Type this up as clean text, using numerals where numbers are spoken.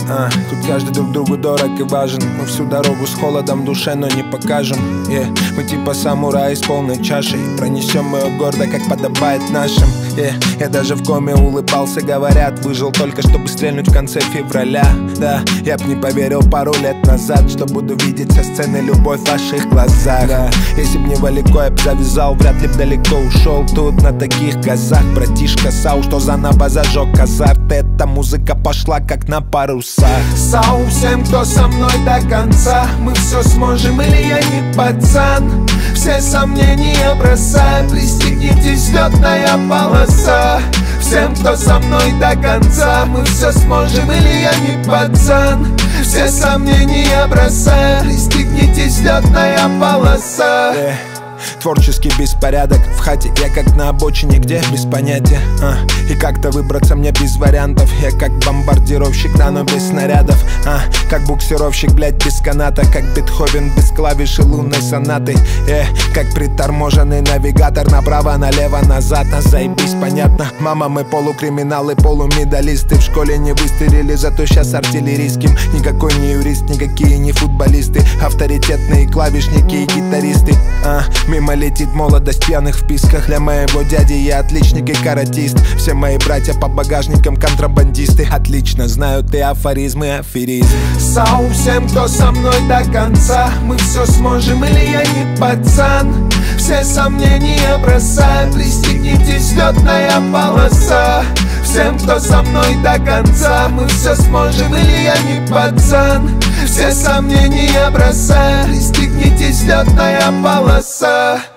Тут каждый друг другу дорог и важен. Мы всю дорогу с холодом в душе, но не покажем. Мы типа самураи с полной чашей. Пронесем ее гордо, как подобает нашим. Я даже в коме улыбался, говорят, выжил только, чтобы стрельнуть в конце февраля. Да, я б не поверил пару лет назад, что буду видеть со сцены любовь в ваших глазах. Если б не Валико, я б завязал, вряд ли б далеко ушел. Тут на таких газах братишка Сау, что заново зажег азарт. Эта музыка пошла как на парусах. Сау всем, кто со мной до конца. Мы все сможем, или я не пацан. Все сомнения бросай, пристегнитесь, взлетная полоса. Всем, кто со мной до конца. Мы все сможем, или я не пацан. Все сомнения бросай, пристегнитесь, взлетная полоса. Творческий беспорядок в хате, я как на обочине, где без понятия. И как-то выбраться мне без вариантов. Я как бомбардировщик, да, но без снарядов. Как буксировщик, блять, без каната. Как Бетховен без клавиши лунной сонаты. Как приторможенный навигатор, направо, налево, назад. Заебись, понятно. Мама, мы полукриминалы, полумедалисты. В школе не выстрелили, зато сейчас артиллерийским. Никакой не юрист, никакие не футболисты. Авторитетные клавишники и гитаристы. Мимо летит молодость пьяных в писках. Для моего дяди я отличник и каратист. Все мои братья по багажникам контрабандисты. Отлично знают и афоризмы, аферист. Сау всем, кто со мной до конца. Мы все сможем, или я не пацан. Все сомнения бросай, пристегнитесь, взлетная полоса. Всем, кто со мной до конца. Мы все сможем, или я не пацан. Все сомнения бросай, пристегнитесь, взлетная полоса.